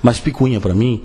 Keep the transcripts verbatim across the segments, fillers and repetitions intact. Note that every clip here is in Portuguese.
Mas picuinha para mim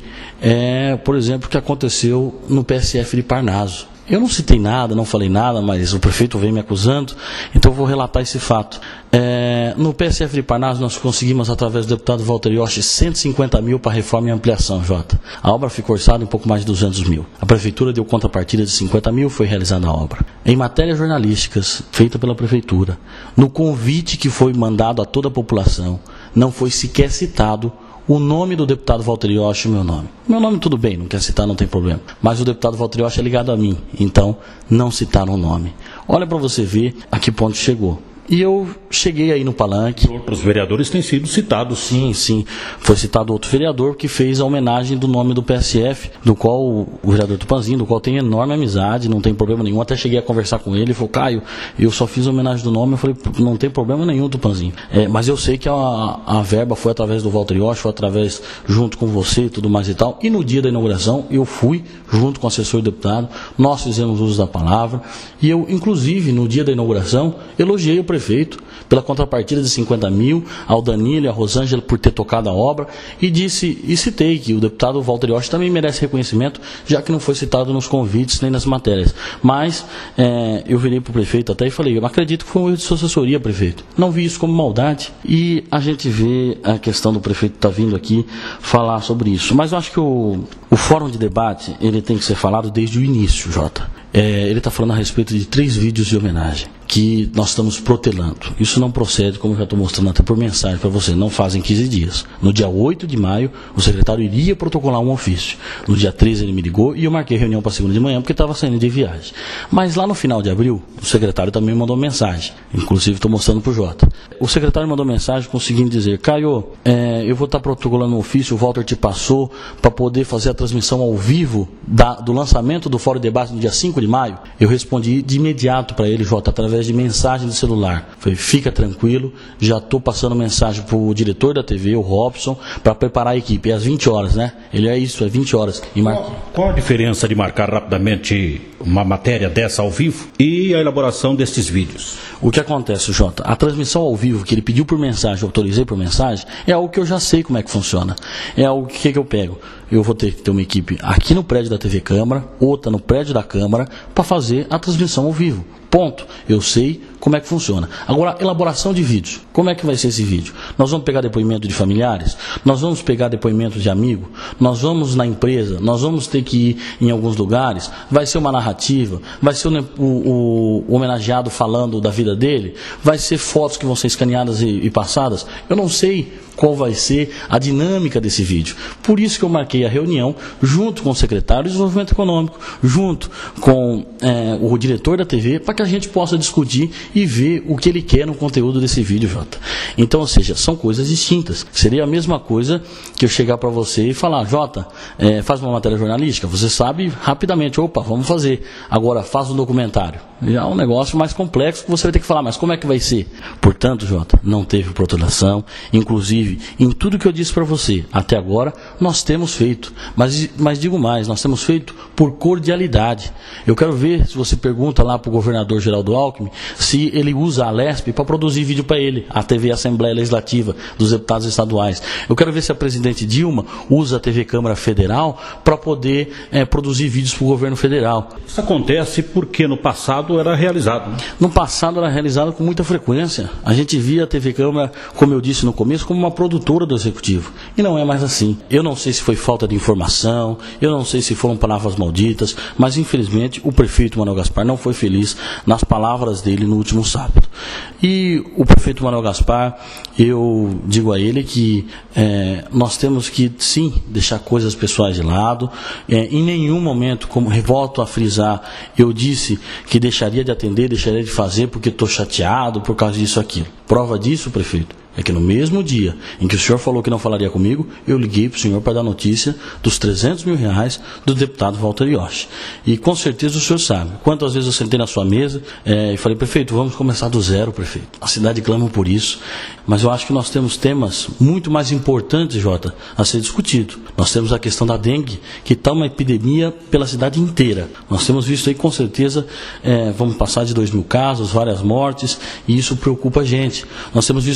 é, por exemplo, o que aconteceu no P S F de Parnaso. Eu não citei nada, não falei nada, mas o prefeito vem me acusando, então eu vou relatar esse fato. É, no P S F de Parnaso nós conseguimos, através do deputado Walter Yoshi, cento e cinquenta mil para reforma e ampliação, Jota. A obra ficou orçada em pouco mais de duzentos mil. A prefeitura deu contrapartida de cinquenta mil, foi realizada a obra. Em matérias jornalísticas, feita pela prefeitura, no convite que foi mandado a toda a população, não foi sequer citado o nome do deputado Walter Yoshi e o meu nome. Meu nome tudo bem, não quer citar, não tem problema. Mas o deputado Walter Yoshi é ligado a mim, então não citaram o nome. Olha para você ver a que ponto chegou. E eu cheguei aí no palanque. Outros vereadores têm sido citados. Sim, sim. Foi citado outro vereador que fez a homenagem do nome do P S F, do qual o vereador Tupanzinho, do qual tem enorme amizade, não tem problema nenhum. Até cheguei a conversar com ele, ele falou, Caio, eu só fiz a homenagem do nome. Eu falei, não tem problema nenhum, Tupanzinho. É, mas eu sei que a, a verba foi através do Walter Yoshi, foi através, junto com você e tudo mais e tal. E no dia da inauguração, eu fui, junto com o assessor e deputado, nós fizemos uso da palavra. E eu, inclusive, no dia da inauguração, elogiei o prefeito feito pela contrapartida de cinquenta mil, ao Danilo e a Rosângela por ter tocado a obra, e disse, e citei que o deputado Walter Yoshi também merece reconhecimento, já que não foi citado nos convites nem nas matérias. Mas é, eu virei para o prefeito até e falei, eu acredito que foi um erro de sua assessoria, prefeito. Não vi isso como maldade. E a gente vê a questão do prefeito estar tá vindo aqui falar sobre isso. Mas eu acho que o, o fórum de debate, ele tem que ser falado desde o início, Jota. É, ele está falando a respeito de três vídeos de homenagem que nós estamos protelando. Isso não procede, como eu já estou mostrando até por mensagem para você, não fazem quinze dias. No dia oito de maio, o secretário iria protocolar um ofício. No dia treze ele me ligou e eu marquei reunião para segunda de manhã porque estava saindo de viagem. Mas lá no final de abril, o secretário também mandou mensagem. Inclusive estou mostrando para o Jota. O secretário mandou mensagem conseguindo dizer, Caio, é, eu vou estar tá protocolando um ofício, o Walter te passou para poder fazer a transmissão ao vivo da, do lançamento do Fórum de Debate no dia cinco de maio. Eu respondi de imediato para ele, Jota, através de mensagem do celular. Falei, fica tranquilo, já estou passando mensagem para o diretor da T V, o Robson, para preparar a equipe. É às vinte horas, né? Ele é isso, é vinte horas. E mar... qual, qual a diferença de marcar rapidamente uma matéria dessa ao vivo e a elaboração destes vídeos? O que acontece, Jota? A transmissão ao vivo que ele pediu por mensagem, eu autorizei por mensagem, é algo que eu já sei como é que funciona. É algo que, que eu pego. Eu vou ter que ter uma equipe aqui no prédio da T V Câmara, outra no prédio da Câmara, para fazer a transmissão ao vivo. Ponto. Eu sei como é que funciona. Agora, elaboração de vídeos. Como é que vai ser esse vídeo? Nós vamos pegar depoimento de familiares? Nós vamos pegar depoimento de amigo? Nós vamos na empresa? Nós vamos ter que ir em alguns lugares? Vai ser uma narrativa? Vai ser o, o, o homenageado falando da vida dele? Vai ser fotos que vão ser escaneadas e, e passadas? Eu não sei qual vai ser a dinâmica desse vídeo. Por isso que eu marquei a reunião junto com o secretário de Desenvolvimento Econômico, junto com é, o diretor da T V, para que a gente possa discutir e ver o que ele quer no conteúdo desse vídeo, Jota. Então, ou seja, são coisas distintas. Seria a mesma coisa que eu chegar para você e falar, Jota, é, faz uma matéria jornalística, você sabe rapidamente, opa, vamos fazer. Agora, faz um documentário. Já é um negócio mais complexo que você vai ter que falar, mas como é que vai ser? Portanto, Jota, não teve protelação, inclusive, em tudo que eu disse para você, até agora, nós temos feito. Mas, mas digo mais, nós temos feito por cordialidade. Eu quero ver, se você pergunta lá para o governador Geraldo Alckmin, se ele usa a Lesp para produzir vídeo para ele, a T V Assembleia Legislativa dos deputados estaduais. Eu quero ver se a presidente Dilma usa a T V Câmara Federal para poder é, produzir vídeos para o governo federal. Isso acontece porque no passado era realizado, né? No passado era realizado com muita frequência. A gente via a T V Câmara, como eu disse no começo, como uma produtora do Executivo. E não é mais assim. Eu não sei se foi falta de informação, eu não sei se foram palavras malditas, mas infelizmente o prefeito Manuel Gaspar não foi feliz nas palavras dele no último sábado. E o prefeito Manuel Gaspar, eu digo a ele que é, nós temos que sim deixar coisas pessoais de lado. É, em nenhum momento, como volto a frisar, eu disse que deixaria de atender, deixaria de fazer porque estou chateado por causa disso aquilo. Prova disso, prefeito, é que no mesmo dia em que o senhor falou que não falaria comigo, eu liguei para o senhor para dar notícia dos trezentos mil reais do deputado Walter Yoshi. E com certeza o senhor sabe quantas vezes eu sentei na sua mesa é, e falei, prefeito, vamos começar do zero, prefeito. A cidade clama por isso, mas eu acho que nós temos temas muito mais importantes, Jota, a ser discutido. Nós temos a questão da dengue, que está uma epidemia pela cidade inteira. Nós temos visto aí, com certeza, é, vamos passar de dois mil casos, várias mortes, e isso preocupa a gente. Nós temos visto os servidores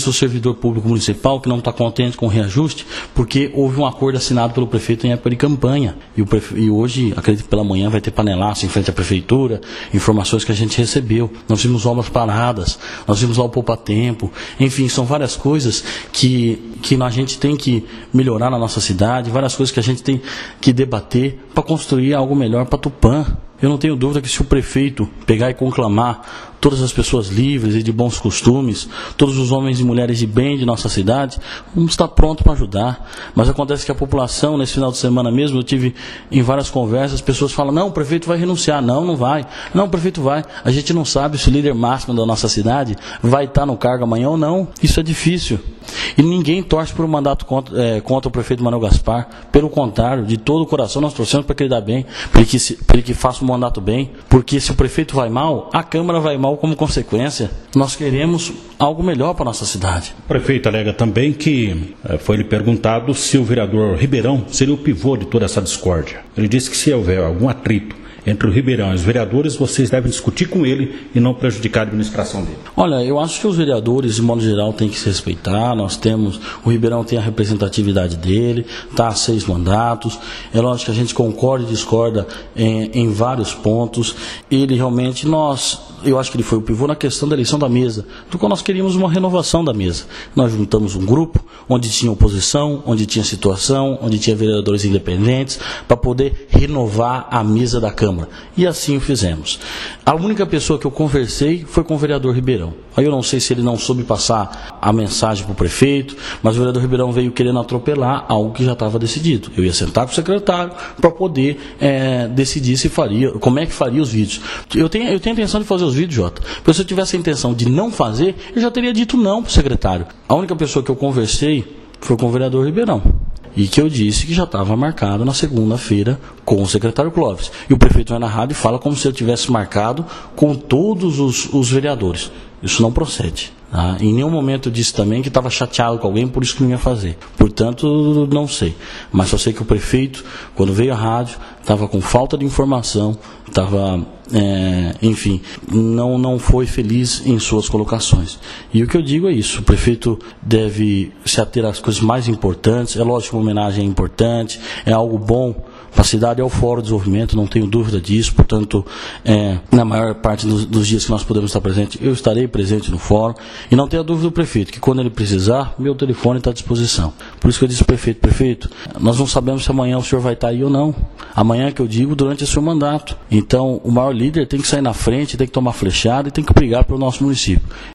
servidor público municipal que não está contente com o reajuste, porque houve um acordo assinado pelo prefeito em época de campanha. E, o prefe... e hoje, acredito que pela manhã, vai ter panelaço em frente à prefeitura, informações que a gente recebeu. Nós vimos obras paradas, nós vimos lá o poupa-tempo, enfim, são várias coisas que, que a gente tem que melhorar na nossa cidade, várias coisas que a gente tem que debater para construir algo melhor para Tupã. Eu não tenho dúvida que se o prefeito pegar e conclamar todas as pessoas livres e de bons costumes, todos os homens e mulheres de bem de nossa cidade, vamos estar prontos para ajudar. Mas acontece que a população, nesse final de semana mesmo, eu tive em várias conversas, pessoas falam, não, o prefeito vai renunciar. Não, não vai. Não, o prefeito vai. A gente não sabe se o líder máximo da nossa cidade vai estar no cargo amanhã ou não. Isso é difícil. E ninguém torce por um mandato contra, é, contra o prefeito Manuel Gaspar. Pelo contrário, de todo o coração nós torcemos para que ele dê bem, para ele, ele que faça um mandato bem. Porque se o prefeito vai mal, a Câmara vai mal como consequência. Nós queremos algo melhor para a nossa cidade. O prefeito alega também que eh, foi lhe perguntado se o vereador Ribeirão seria o pivô de toda essa discórdia. Ele disse que se houver algum atrito entre o Ribeirão e os vereadores, vocês devem discutir com ele e não prejudicar a administração dele. Olha, eu acho que os vereadores, de modo geral, têm que se respeitar. Nós temos, o Ribeirão tem a representatividade dele, está a seis mandatos. É lógico que a gente concorda e discorda em, em vários pontos. Ele realmente, nós, eu acho que ele foi o pivô na questão da eleição da mesa, do qual nós queríamos uma renovação da mesa. Nós juntamos um grupo onde tinha oposição, onde tinha situação, onde tinha vereadores independentes, para poder renovar a mesa da Câmara. E assim o fizemos. A única pessoa que eu conversei foi com o vereador Ribeirão. Aí eu não sei se ele não soube passar a mensagem para o prefeito, mas o vereador Ribeirão veio querendo atropelar algo que já estava decidido. Eu ia sentar com o secretário para poder é, decidir se faria, como é que faria os vídeos. Eu tenho, eu tenho a intenção de fazer os vídeos, Jota. Porque se eu tivesse a intenção de não fazer, eu já teria dito não para o secretário. A única pessoa que eu conversei foi com o vereador Ribeirão. E que eu disse que já estava marcado na segunda-feira com o secretário Clóvis. E o prefeito vai na rádio e fala como se eu tivesse marcado com todos os, os vereadores. Isso não procede. Tá? Em nenhum momento eu disse também que estava chateado com alguém, por isso que não ia fazer. Portanto, não sei. Mas só sei que o prefeito, quando veio à rádio, estava com falta de informação, estava, é, enfim, não, não foi feliz em suas colocações. E o que eu digo é isso, o prefeito deve se ater às coisas mais importantes. É lógico que uma homenagem é importante, é algo bom para a cidade, é o Fórum de Desenvolvimento, não tenho dúvida disso. Portanto, é, na maior parte dos, dos dias que nós podemos estar presentes, eu estarei presente no fórum. E não tenha dúvida do prefeito, que quando ele precisar, meu telefone está à disposição. Por isso que eu disse ao prefeito, prefeito, nós não sabemos se amanhã o senhor vai estar aí ou não. Amanhã, que eu digo, durante o seu mandato. Então, o maior líder tem que sair na frente, tem que tomar flechada e tem que brigar pelo nosso município.